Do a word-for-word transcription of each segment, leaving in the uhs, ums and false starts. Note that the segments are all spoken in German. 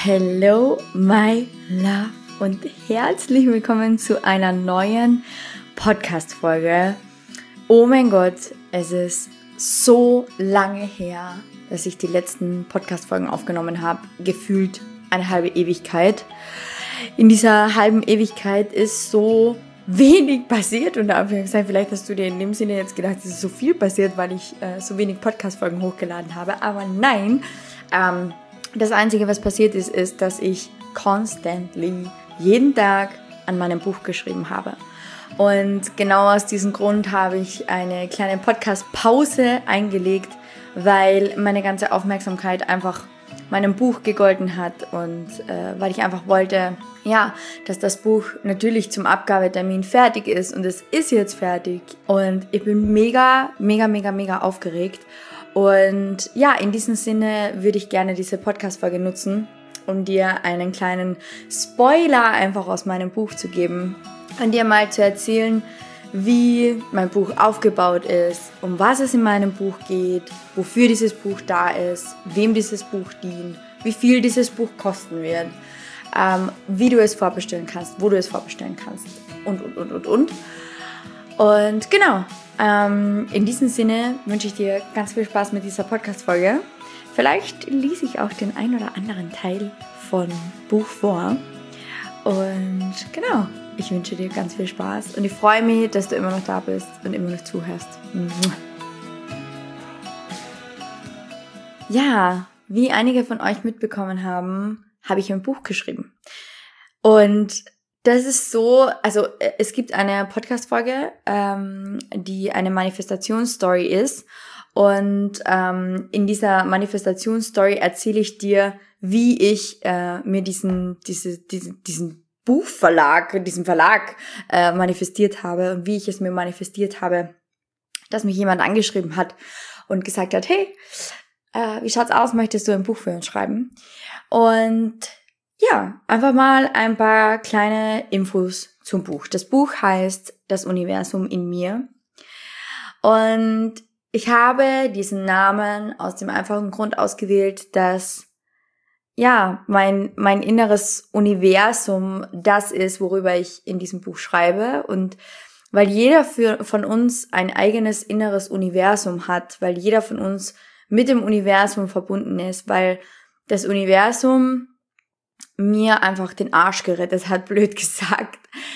Hello, my love und herzlich willkommen zu einer neuen Podcast-Folge. Oh mein Gott, es ist so lange her, dass ich die letzten Podcast-Folgen aufgenommen habe. Gefühlt eine halbe Ewigkeit. In dieser halben Ewigkeit ist so wenig passiert und vielleicht hast du dir in dem Sinne jetzt gedacht, es ist so viel passiert, weil ich äh, so wenig Podcast-Folgen hochgeladen habe. Aber nein, ähm, das Einzige, was passiert ist, ist, dass ich constantly jeden Tag an meinem Buch geschrieben habe. Und genau aus diesem Grund habe ich eine kleine Podcast-Pause eingelegt, weil meine ganze Aufmerksamkeit einfach meinem Buch gegolten hat und äh, weil ich einfach wollte, ja, dass das Buch natürlich zum Abgabetermin fertig ist und es ist jetzt fertig und ich bin mega, mega, mega, mega aufgeregt. Und ja, in diesem Sinne würde ich gerne diese Podcast-Folge nutzen, um dir einen kleinen Spoiler einfach aus meinem Buch zu geben und dir mal zu erzählen, wie mein Buch aufgebaut ist, um was es in meinem Buch geht, wofür dieses Buch da ist, wem dieses Buch dient, wie viel dieses Buch kosten wird, ähm, wie du es vorbestellen kannst, wo du es vorbestellen kannst und, und, und, und, und. Und genau, ähm, in diesem Sinne wünsche ich dir ganz viel Spaß mit dieser Podcast-Folge. Vielleicht lese ich auch den ein oder anderen Teil von Buch vor. Und genau, ich wünsche dir ganz viel Spaß und ich freue mich, dass du immer noch da bist und immer noch zuhörst. Ja, wie einige von euch mitbekommen haben, habe ich ein Buch geschrieben. Und das ist so, also es gibt eine Podcast-Folge, ähm, die eine Manifestationsstory ist. Und ähm, in dieser Manifestationsstory erzähle ich dir, wie ich äh, mir diesen, diese, diesen, diesen Buchverlag, diesen Verlag äh, manifestiert habe und wie ich es mir manifestiert habe, dass mich jemand angeschrieben hat und gesagt hat, hey, äh, wie schaut's aus, möchtest du ein Buch für uns schreiben? Und ja, einfach mal ein paar kleine Infos zum Buch. Das Buch heißt Das Universum in mir. Und ich habe diesen Namen aus dem einfachen Grund ausgewählt, dass ja, mein, mein inneres Universum das ist, worüber ich in diesem Buch schreibe. Und weil jeder für, von uns ein eigenes inneres Universum hat, weil jeder von uns mit dem Universum verbunden ist, weil das Universum mir einfach den Arsch gerettet hat, blöd gesagt.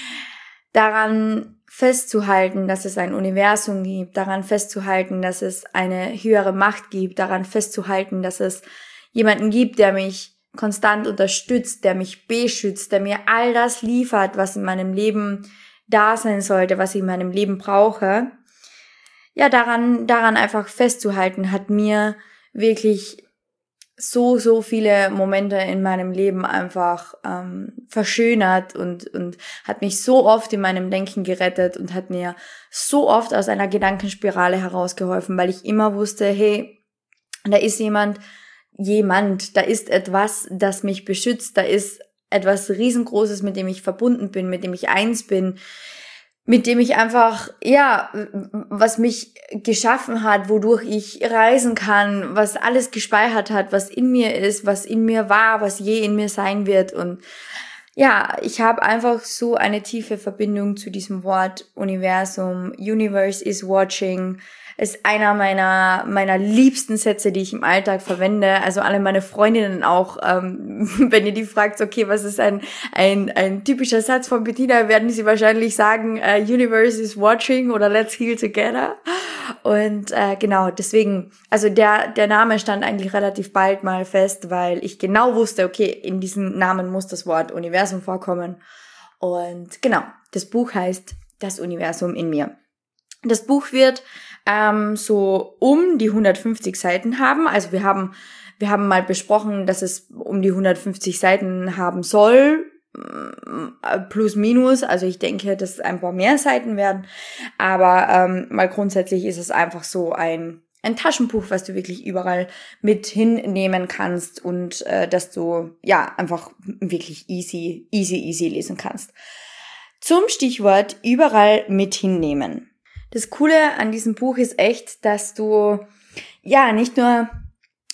Daran festzuhalten, dass es ein Universum gibt, daran festzuhalten, dass es eine höhere Macht gibt, daran festzuhalten, dass es jemanden gibt, der mich konstant unterstützt, der mich beschützt, der mir all das liefert, was in meinem Leben da sein sollte, was ich in meinem Leben brauche. Ja, daran, daran einfach festzuhalten, hat mir wirklich so, so viele Momente in meinem Leben einfach ähm, verschönert und, und hat mich so oft in meinem Denken gerettet und hat mir so oft aus einer Gedankenspirale herausgeholfen, weil ich immer wusste, hey, da ist jemand, jemand, da ist etwas, das mich beschützt, da ist etwas Riesengroßes, mit dem ich verbunden bin, mit dem ich eins bin, mit dem ich einfach, ja, was mich geschaffen hat, wodurch ich reisen kann, was alles gespeichert hat, was in mir ist, was in mir war, was je in mir sein wird. Und ja, ich habe einfach so eine tiefe Verbindung zu diesem Wort Universum. Universe is watching. Ist einer meiner meiner liebsten Sätze, die ich im Alltag verwende. Also alle meine Freundinnen auch, ähm, wenn ihr die fragt, okay, was ist ein ein ein typischer Satz von Bettina, werden sie wahrscheinlich sagen, uh, Universe is watching oder Let's heal together. Und äh, genau, deswegen, also der der Name stand eigentlich relativ bald mal fest, weil ich genau wusste, okay, in diesem Namen muss das Wort Universum vorkommen. Und genau, das Buch heißt Das Universum in mir. Das Buch wird ähm, so um die hundertfünfzig Seiten haben. Also wir haben wir haben mal besprochen, dass es um die hundertfünfzig Seiten haben soll, plus minus. Also ich denke, dass es ein paar mehr Seiten werden. Aber ähm, mal grundsätzlich ist es einfach so ein ein Taschenbuch, was du wirklich überall mit hinnehmen kannst und äh, dass du ja einfach wirklich easy, easy, easy lesen kannst. Zum Stichwort überall mit hinnehmen. Das Coole an diesem Buch ist echt, dass du ja nicht nur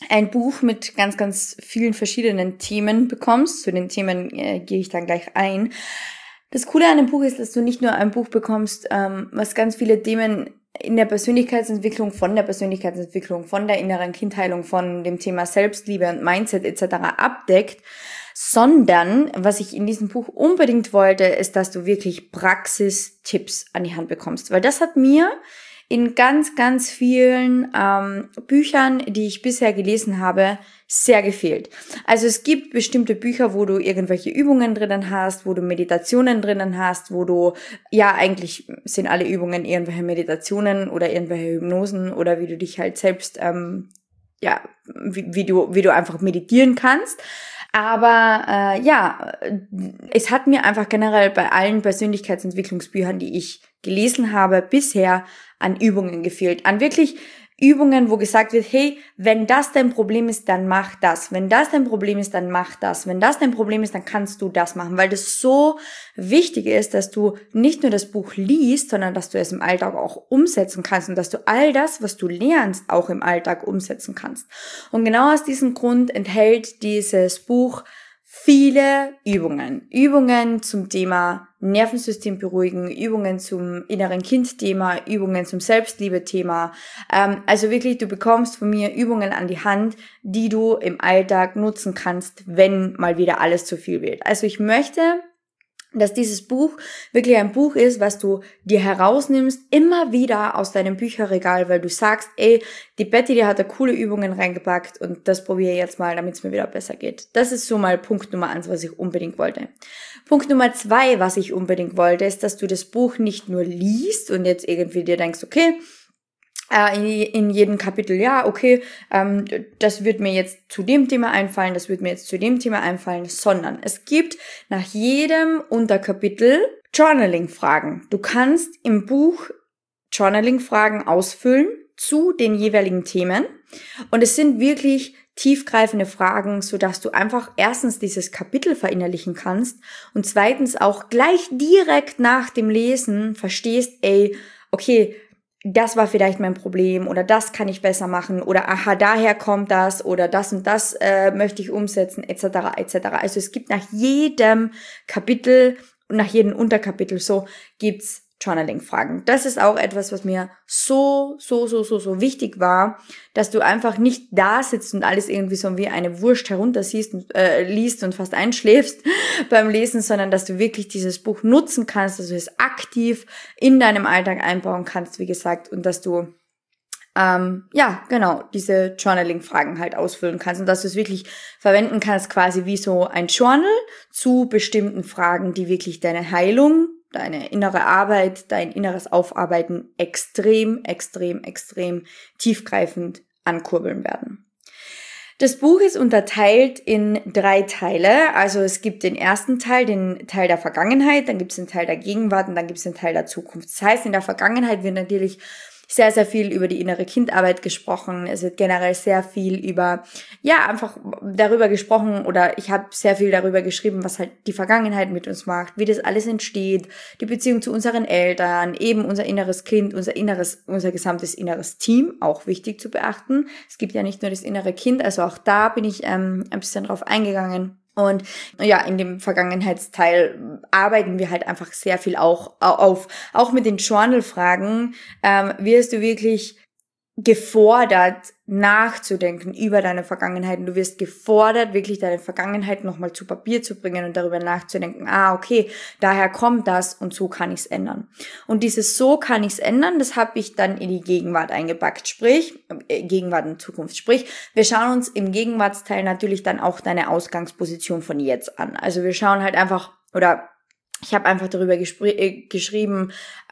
ein Buch mit ganz, ganz vielen verschiedenen Themen bekommst. Zu den Themen äh, gehe ich dann gleich ein. Das Coole an dem Buch ist, dass du nicht nur ein Buch bekommst, ähm, was ganz viele Themen in der Persönlichkeitsentwicklung, von der Persönlichkeitsentwicklung, von der inneren Kindheilung, von dem Thema Selbstliebe und Mindset et cetera abdeckt, sondern was ich in diesem Buch unbedingt wollte, ist, dass du wirklich Praxistipps an die Hand bekommst. Weil das hat mir in ganz, ganz vielen ähm, Büchern, die ich bisher gelesen habe, sehr gefehlt. Also es gibt bestimmte Bücher, wo du irgendwelche Übungen drinnen hast, wo du Meditationen drinnen hast, wo du, ja eigentlich sind alle Übungen irgendwelche Meditationen oder irgendwelche Hypnosen oder wie du dich halt selbst, ähm, ja, wie, wie du, wie du einfach meditieren kannst. Aber äh, ja, es hat mir einfach generell bei allen Persönlichkeitsentwicklungsbüchern, die ich gelesen habe, bisher an Übungen gefehlt. An wirklich Übungen, wo gesagt wird, hey, wenn das dein Problem ist, dann mach das. Wenn das dein Problem ist, dann mach das. Wenn das dein Problem ist, dann kannst du das machen. Weil das so wichtig ist, dass du nicht nur das Buch liest, sondern dass du es im Alltag auch umsetzen kannst und dass du all das, was du lernst, auch im Alltag umsetzen kannst. Und genau aus diesem Grund enthält dieses Buch viele Übungen. Übungen zum Thema Nervensystem beruhigen, Übungen zum inneren Kind-Thema, Übungen zum Selbstliebe-Thema. Ähm, also wirklich, du bekommst von mir Übungen an die Hand, die du im Alltag nutzen kannst, wenn mal wieder alles zu viel wird. Also ich möchte, dass dieses Buch wirklich ein Buch ist, was du dir herausnimmst, immer wieder aus deinem Bücherregal, weil du sagst, ey, die Betty, die hat da coole Übungen reingepackt und das probiere ich jetzt mal, damit es mir wieder besser geht. Das ist so mal Punkt Nummer eins, was ich unbedingt wollte. Punkt Nummer zwei, was ich unbedingt wollte, ist, dass du das Buch nicht nur liest und jetzt irgendwie dir denkst, okay, In, in jedem Kapitel, ja, okay, ähm, das wird mir jetzt zu dem Thema einfallen, das wird mir jetzt zu dem Thema einfallen, sondern es gibt nach jedem Unterkapitel Journaling-Fragen. Du kannst im Buch Journaling-Fragen ausfüllen zu den jeweiligen Themen und es sind wirklich tiefgreifende Fragen, sodass du einfach erstens dieses Kapitel verinnerlichen kannst und zweitens auch gleich direkt nach dem Lesen verstehst, ey, okay, das war vielleicht mein Problem oder das kann ich besser machen oder aha, daher kommt das oder das und das äh, möchte ich umsetzen et cetera et cetera. Also es gibt nach jedem Kapitel und nach jedem Unterkapitel so gibt's Journaling-Fragen. Das ist auch etwas, was mir so, so, so, so, so wichtig war, dass du einfach nicht da sitzt und alles irgendwie so wie eine Wurst heruntersiehst und äh, liest und fast einschläfst beim Lesen, sondern dass du wirklich dieses Buch nutzen kannst, dass du es aktiv in deinem Alltag einbauen kannst, wie gesagt, und dass du ähm, ja, genau, diese Journaling-Fragen halt ausfüllen kannst und dass du es wirklich verwenden kannst, quasi wie so ein Journal zu bestimmten Fragen, die wirklich deine Heilung, deine innere Arbeit, dein inneres Aufarbeiten extrem, extrem, extrem tiefgreifend ankurbeln werden. Das Buch ist unterteilt in drei Teile. Also es gibt den ersten Teil, den Teil der Vergangenheit, dann gibt es den Teil der Gegenwart und dann gibt es den Teil der Zukunft. Das heißt, in der Vergangenheit wird natürlich sehr, sehr viel über die innere Kindarbeit gesprochen. Es wird generell sehr viel über, ja, einfach darüber gesprochen oder ich habe sehr viel darüber geschrieben, was halt die Vergangenheit mit uns macht, wie das alles entsteht, die Beziehung zu unseren Eltern, eben unser inneres Kind, unser inneres, unser gesamtes inneres Team, auch wichtig zu beachten. Es gibt ja nicht nur das innere Kind, also auch da bin ich ähm, ein bisschen drauf eingegangen. Und ja, in dem Vergangenheitsteil arbeiten wir halt einfach sehr viel auch auf. Auch mit den Journal-Fragen ähm, wirst du wirklich gefordert, nachzudenken über deine Vergangenheit. Und du wirst gefordert, wirklich deine Vergangenheit nochmal zu Papier zu bringen und darüber nachzudenken, ah, okay, daher kommt das und so kann ich es ändern. Und dieses so kann ich es ändern, das habe ich dann in die Gegenwart eingepackt, sprich, äh, Gegenwart und Zukunft, sprich, wir schauen uns im Gegenwartsteil natürlich dann auch deine Ausgangsposition von jetzt an. Also wir schauen halt einfach, oder ich habe einfach darüber gespr- geschrieben,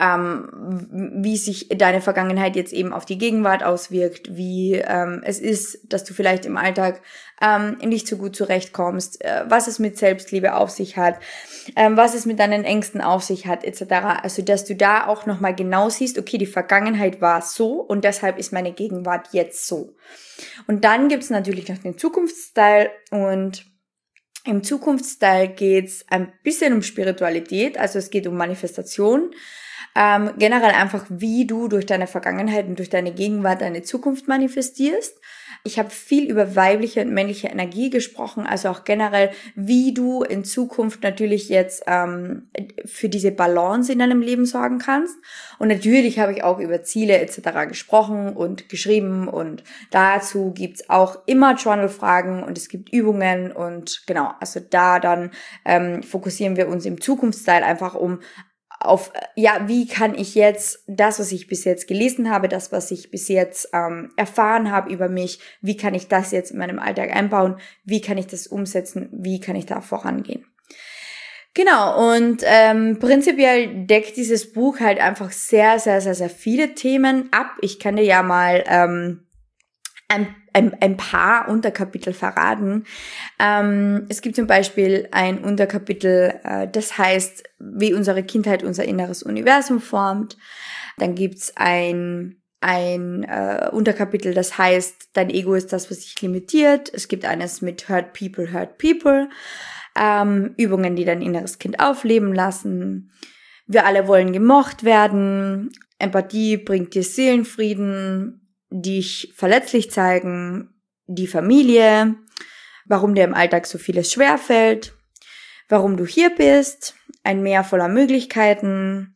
ähm, wie sich deine Vergangenheit jetzt eben auf die Gegenwart auswirkt, wie ähm, es ist, dass du vielleicht im Alltag ähm, nicht so gut zurechtkommst, äh, was es mit Selbstliebe auf sich hat, ähm, was es mit deinen Ängsten auf sich hat, et cetera. Also, dass du da auch nochmal genau siehst, okay, die Vergangenheit war so und deshalb ist meine Gegenwart jetzt so. Und dann gibt's natürlich noch den Zukunftsteil und im Zukunftsteil geht's ein bisschen um Spiritualität, also es geht um Manifestation. Ähm, generell einfach, wie du durch deine Vergangenheit und durch deine Gegenwart deine Zukunft manifestierst. Ich habe viel über weibliche und männliche Energie gesprochen, also auch generell, wie du in Zukunft natürlich jetzt ähm, für diese Balance in deinem Leben sorgen kannst. Und natürlich habe ich auch über Ziele et cetera gesprochen und geschrieben und dazu gibt's auch immer Journal-Fragen und es gibt Übungen und genau, also da dann ähm, fokussieren wir uns im Zukunftsteil einfach um auf, ja, wie kann ich jetzt das, was ich bis jetzt gelesen habe, das, was ich bis jetzt ähm, erfahren habe über mich, wie kann ich das jetzt in meinem Alltag einbauen, wie kann ich das umsetzen, wie kann ich da vorangehen. Genau, und ähm, prinzipiell deckt dieses Buch halt einfach sehr, sehr, sehr, sehr viele Themen ab. Ich kann dir ja mal ähm, ein, ein, ein paar Unterkapitel verraten. Ähm, es gibt zum Beispiel ein Unterkapitel, äh, das heißt, wie unsere Kindheit unser inneres Universum formt. Dann gibt's ein, ein äh, Unterkapitel, das heißt, dein Ego ist das, was dich limitiert. Es gibt eines mit Hurt People, Hurt People. Ähm, Übungen, die dein inneres Kind aufleben lassen. Wir alle wollen gemocht werden. Empathie bringt dir Seelenfrieden. Dich verletzlich zeigen, die Familie, warum dir im Alltag so vieles schwerfällt, warum du hier bist, ein Meer voller Möglichkeiten,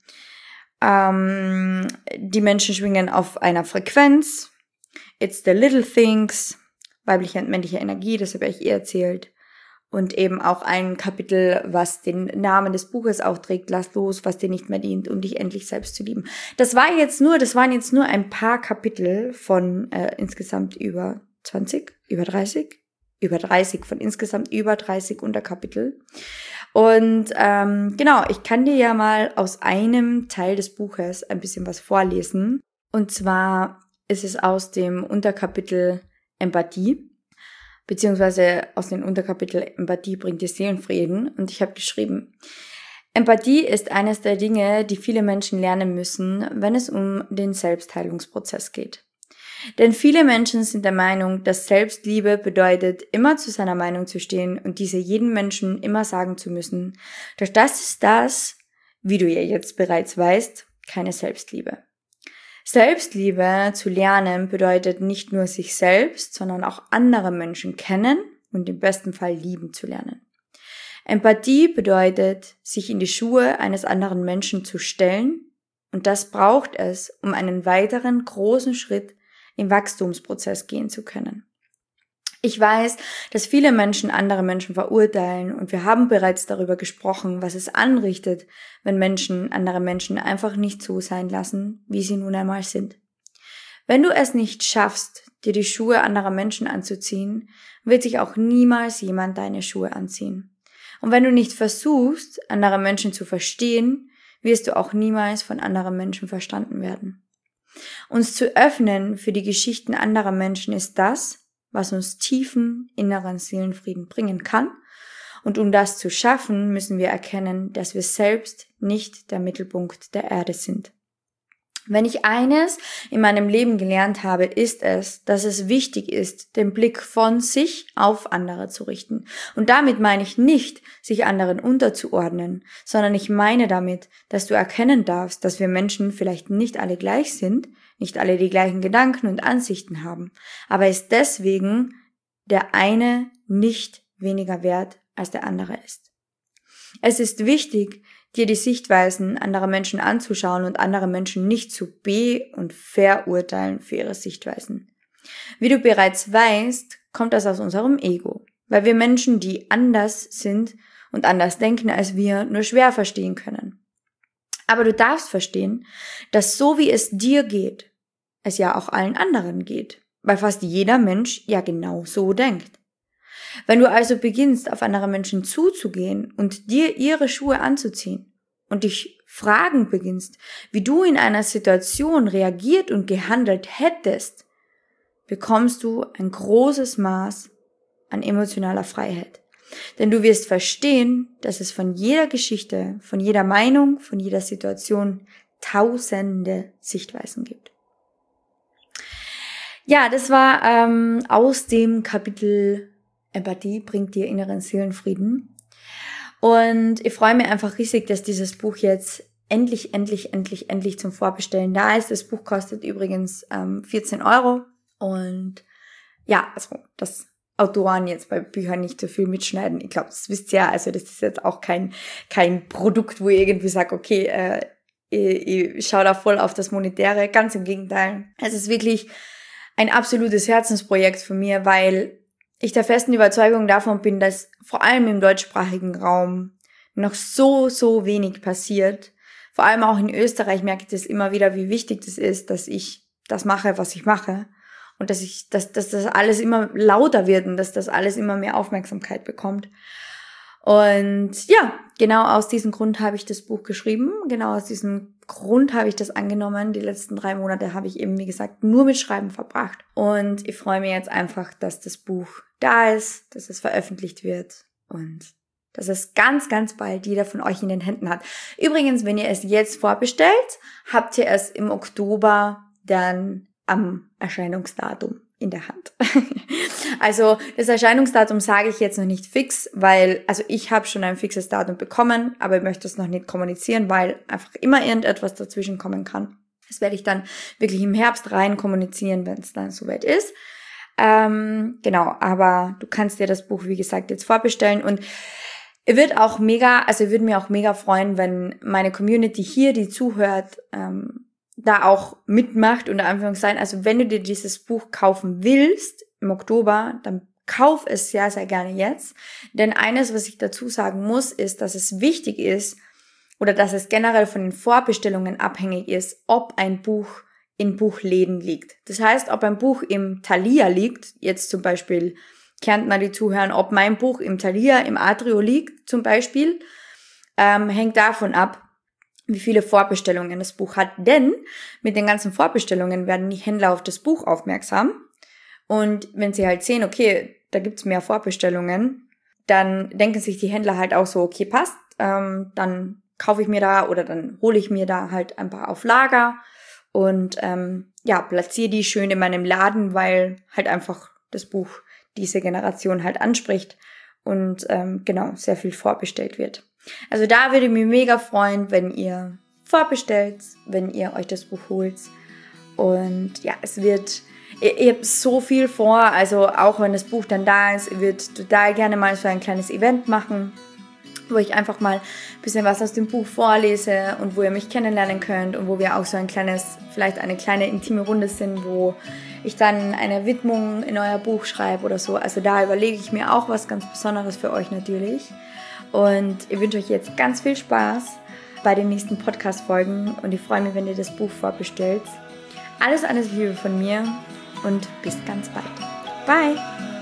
ähm, die Menschen schwingen auf einer Frequenz, it's the little things, weibliche und männliche Energie, das habe ich eh erzählt. Und eben auch ein Kapitel, was den Namen des Buches auch trägt, lass los, was dir nicht mehr dient, um dich endlich selbst zu lieben. Das war jetzt nur, das waren jetzt nur ein paar Kapitel von äh, insgesamt über zwanzig, über dreißig, über dreißig, von insgesamt über dreißig Unterkapitel. Und ähm, genau, ich kann dir ja mal aus einem Teil des Buches ein bisschen was vorlesen. Und zwar ist es aus dem Unterkapitel Empathie. Beziehungsweise aus dem Unterkapitel Empathie bringt dir Seelenfrieden. Und ich habe geschrieben, Empathie ist eines der Dinge, die viele Menschen lernen müssen, wenn es um den Selbstheilungsprozess geht. Denn viele Menschen sind der Meinung, dass Selbstliebe bedeutet, immer zu seiner Meinung zu stehen und diese jedem Menschen immer sagen zu müssen. Doch das ist das, wie du ja jetzt bereits weißt, keine Selbstliebe. Selbstliebe zu lernen bedeutet nicht nur sich selbst, sondern auch andere Menschen kennen und im besten Fall lieben zu lernen. Empathie bedeutet, sich in die Schuhe eines anderen Menschen zu stellen und das braucht es, um einen weiteren großen Schritt im Wachstumsprozess gehen zu können. Ich weiß, dass viele Menschen andere Menschen verurteilen und wir haben bereits darüber gesprochen, was es anrichtet, wenn Menschen andere Menschen einfach nicht so sein lassen, wie sie nun einmal sind. Wenn du es nicht schaffst, dir die Schuhe anderer Menschen anzuziehen, wird sich auch niemals jemand deine Schuhe anziehen. Und wenn du nicht versuchst, andere Menschen zu verstehen, wirst du auch niemals von anderen Menschen verstanden werden. Uns zu öffnen für die Geschichten anderer Menschen ist das, was uns tiefen inneren Seelenfrieden bringen kann. Und um das zu schaffen, müssen wir erkennen, dass wir selbst nicht der Mittelpunkt der Erde sind. Wenn ich eines in meinem Leben gelernt habe, ist es, dass es wichtig ist, den Blick von sich auf andere zu richten. Und damit meine ich nicht, sich anderen unterzuordnen, sondern ich meine damit, dass du erkennen darfst, dass wir Menschen vielleicht nicht alle gleich sind, nicht alle die gleichen Gedanken und Ansichten haben, aber ist deswegen der eine nicht weniger wert als der andere ist. Es ist wichtig, dir die Sichtweisen anderer Menschen anzuschauen und andere Menschen nicht zu be- und verurteilen für ihre Sichtweisen. Wie du bereits weißt, kommt das aus unserem Ego, weil wir Menschen, die anders sind und anders denken als wir, nur schwer verstehen können. Aber du darfst verstehen, dass so wie es dir geht, es ja auch allen anderen geht, weil fast jeder Mensch ja genau so denkt. Wenn du also beginnst, auf andere Menschen zuzugehen und dir ihre Schuhe anzuziehen und dich fragen beginnst, wie du in einer Situation reagiert und gehandelt hättest, bekommst du ein großes Maß an emotionaler Freiheit. Denn du wirst verstehen, dass es von jeder Geschichte, von jeder Meinung, von jeder Situation tausende Sichtweisen gibt. Ja, das war ähm, aus dem Kapitel Empathie bringt dir inneren Seelenfrieden. Und ich freue mich einfach riesig, dass dieses Buch jetzt endlich, endlich, endlich, endlich zum Vorbestellen da ist. Das Buch kostet übrigens ähm, vierzehn Euro und ja, also das Autoren jetzt bei Büchern nicht so viel mitschneiden. Ich glaube, das wisst ihr ja, also das ist jetzt auch kein kein Produkt, wo ihr irgendwie sagt, okay, äh, ich, ich schaue da voll auf das Monetäre. Ganz im Gegenteil. Es ist wirklich ein absolutes Herzensprojekt von mir, weil ich der festen Überzeugung davon bin, dass vor allem im deutschsprachigen Raum noch so, so wenig passiert. Vor allem auch in Österreich merke ich das immer wieder, wie wichtig das ist, dass ich das mache, was ich mache. Und dass ich, dass, dass das alles immer lauter wird und dass das alles immer mehr Aufmerksamkeit bekommt. Und ja, genau aus diesem Grund habe ich das Buch geschrieben. Genau aus diesem Grund habe ich das angenommen. Die letzten drei Monate habe ich eben, wie gesagt, nur mit Schreiben verbracht. Und ich freue mich jetzt einfach, dass das Buch da ist, dass es veröffentlicht wird und dass es ganz, ganz bald jeder von euch in den Händen hat. Übrigens, wenn ihr es jetzt vorbestellt, habt ihr es im Oktober dann am Erscheinungsdatum in der Hand. Also das Erscheinungsdatum sage ich jetzt noch nicht fix, weil, also ich habe schon ein fixes Datum bekommen, aber ich möchte es noch nicht kommunizieren, weil einfach immer irgendetwas dazwischen kommen kann. Das werde ich dann wirklich im Herbst rein kommunizieren, wenn es dann soweit ist. Ähm, genau, aber du kannst dir das Buch, wie gesagt, jetzt vorbestellen und ihr wird auch mega, also ich würde mir auch mega freuen, wenn meine Community hier, die zuhört, ähm, da auch mitmacht, unter Anführungszeichen. Also wenn du dir dieses Buch kaufen willst im Oktober, dann kauf es sehr, sehr gerne jetzt. Denn eines, was ich dazu sagen muss, ist, dass es wichtig ist oder dass es generell von den Vorbestellungen abhängig ist, ob ein Buch in Buchläden liegt. Das heißt, ob ein Buch im Thalia liegt, jetzt zum Beispiel Kärntner, die zuhören, ob mein Buch im Thalia, im Atrio liegt zum Beispiel, ähm, hängt davon ab, wie viele Vorbestellungen das Buch hat. Denn mit den ganzen Vorbestellungen werden die Händler auf das Buch aufmerksam. Und wenn sie halt sehen, okay, da gibt's mehr Vorbestellungen, dann denken sich die Händler halt auch so, okay, passt, ähm, dann kaufe ich mir da oder dann hole ich mir da halt ein paar auf Lager und ähm, ja, platziere die schön in meinem Laden, weil halt einfach das Buch diese Generation halt anspricht und ähm, genau, sehr viel vorbestellt wird. Also da würde ich mich mega freuen, wenn ihr vorbestellt, wenn ihr euch das Buch holt. Und ja, es wird, ihr, ihr habt so viel vor, also auch wenn das Buch dann da ist, ich würde total gerne mal so ein kleines Event machen, wo ich einfach mal ein bisschen was aus dem Buch vorlese und wo ihr mich kennenlernen könnt und wo wir auch so ein kleines, vielleicht eine kleine intime Runde sind, wo ich dann eine Widmung in euer Buch schreibe oder so. Also da überlege ich mir auch was ganz Besonderes für euch natürlich. Und ich wünsche euch jetzt ganz viel Spaß bei den nächsten Podcast-Folgen und ich freue mich, wenn ihr das Buch vorbestellt. Alles, alles Liebe von mir und bis ganz bald. Bye!